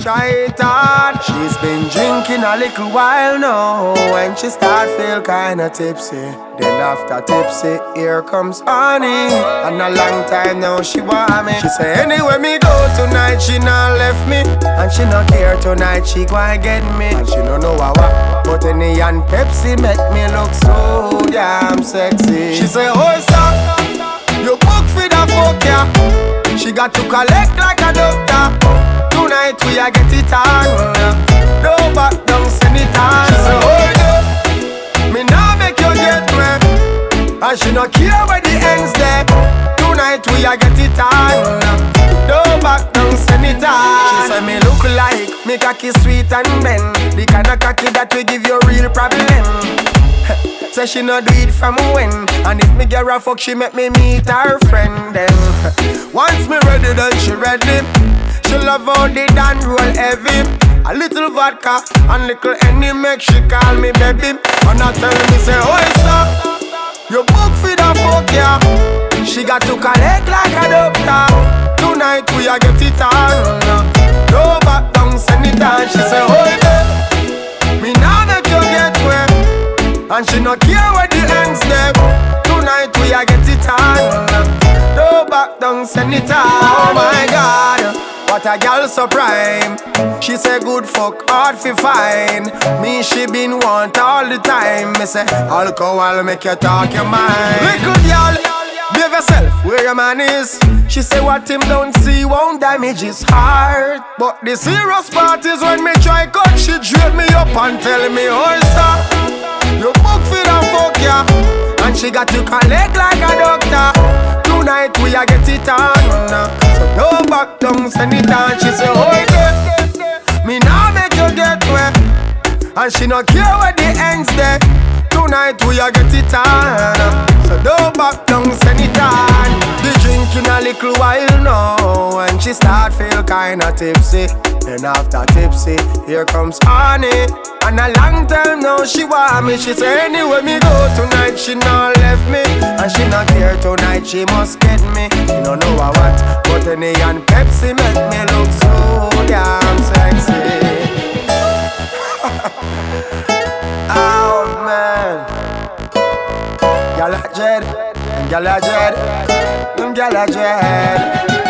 try it on. She's been drinking a little while now. When she start feel kinda tipsy, then after tipsy, here comes honey. And a long time now she want me. She say anywhere me go tonight, she not left me. And she not care tonight, she gonna get me. And she don't know what, but any and Pepsi make me look so damn sexy. She say, oh stop, you book for the fuck ya. She got to collect like a doctor. Tonight we a get it on. No back down, send it on. She say, hold up, me now make you get me. And she no care where the ends there. Tonight we a get it on. No back down, send it on. She say me look like me cocky sweet and bend. The kind of cocky that will give you real problem. Say she no do it from when. And if me get her fuck, she make me meet her friend then. Once me ready, then she ready. She love how they done roll heavy. A little vodka and little Henny make she call me baby. And I tell me say, oh stop, you book for the fuck yeah. She got to collect like a doctor. Tonight we a get it on. No back down, send it on. She say, oh yeah, me now make you get wet. And she no care where the ends them. Tonight we a get it on. No back down, send it on. Oh my God, what a girl so prime. She say good fuck, hard fi find. Me she been want all the time. Me say alcohol make you talk your mind. Little girl, behave yourself where your man is. She say what him don't see won't damage his heart. But the serious part is when me try cut, she drape me up and tell me oh stop. You book for the fuck ya. And she got to collect like a doctor. Tonight we a get it on. So no back down, send it on. She say oh yeah, me now make you get wet. And she no care where the ends there. Tonight we a get it on. So no back down, send it on. The drinking a little while now. And she start feel kinda tipsy. Then after tipsy, here comes honey. And a long time now she want me. She say anywhere me go tonight, she not left me. And she not care tonight, she must get me. You don't know what, but Henny and Pepsi make me look so damn sexy. Oh man, y'all a dread, y'all a dread, y'all a dread.